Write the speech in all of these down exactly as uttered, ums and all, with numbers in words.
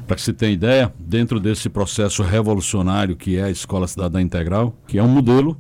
Para que se tenha ideia, dentro desse processo revolucionário que é a Escola Cidadã Integral, que é um modelo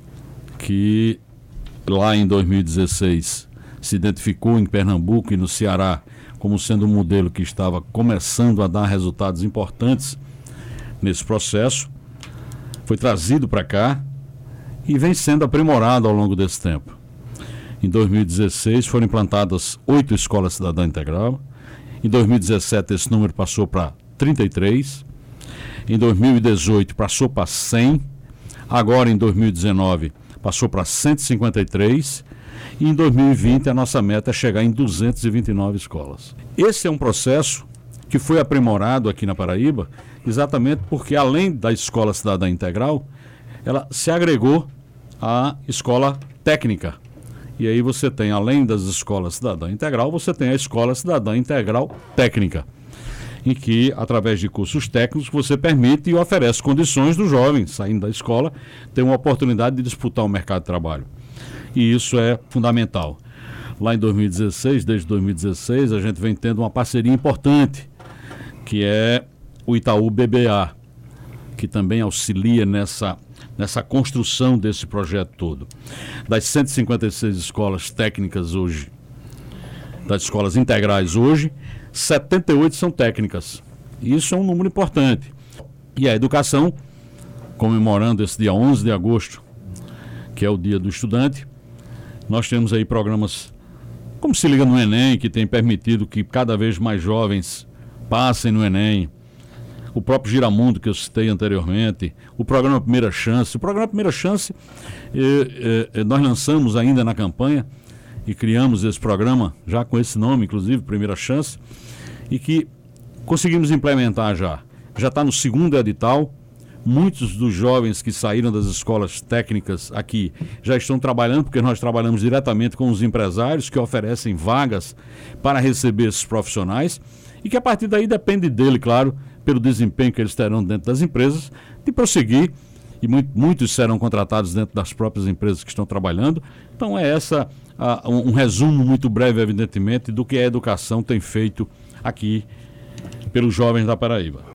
que lá em dois mil e dezesseis se identificou em Pernambuco e no Ceará como sendo um modelo que estava começando a dar resultados importantes nesse processo, foi trazido para cá e vem sendo aprimorado ao longo desse tempo. Em dois mil e dezesseis foram implantadas oito escolas Cidadã Integral. Em dois mil e dezessete esse número passou para trinta e três. Em dois mil e dezoito passou para cem. Agora em dois mil e dezenove passou para cento e cinquenta e três. E em dois mil e vinte a nossa meta é chegar em duzentas e vinte e nove escolas. Esse é um processo que foi aprimorado aqui na Paraíba, exatamente porque além da Escola Cidadã Integral, ela se agregou à escola técnica. E aí você tem, além das escolas Cidadã Integral, você tem a Escola Cidadã Integral Técnica, em que, através de cursos técnicos, você permite e oferece condições do jovem, saindo da escola, ter uma oportunidade de disputar o mercado de trabalho. E isso é fundamental. Lá em dois mil e dezesseis, desde dois mil e dezesseis, a gente vem tendo uma parceria importante, que é o Itaú B B A, que também auxilia nessa, nessa construção desse projeto todo. Das cento e cinquenta e seis escolas técnicas hoje, das escolas integrais hoje, setenta e oito são técnicas. Isso é um número importante. E a educação, comemorando esse dia onze de agosto, que é o Dia do Estudante, nós temos aí programas como Se Liga no Enem, que tem permitido que cada vez mais jovens passem no Enem. O próprio Giramundo, que eu citei anteriormente, o programa Primeira Chance. O programa Primeira Chance, eh, eh, nós lançamos ainda na campanha e criamos esse programa, já com esse nome, inclusive, Primeira Chance, e que conseguimos implementar já. Já está no segundo edital. Muitos dos jovens que saíram das escolas técnicas aqui já estão trabalhando, porque nós trabalhamos diretamente com os empresários que oferecem vagas para receber esses profissionais e que a partir daí depende dele, claro, pelo desempenho que eles terão dentro das empresas, de prosseguir, e muito, muitos serão contratados dentro das próprias empresas que estão trabalhando. Então é essa a, um, um resumo muito breve, evidentemente, do que a educação tem feito aqui pelos jovens da Paraíba.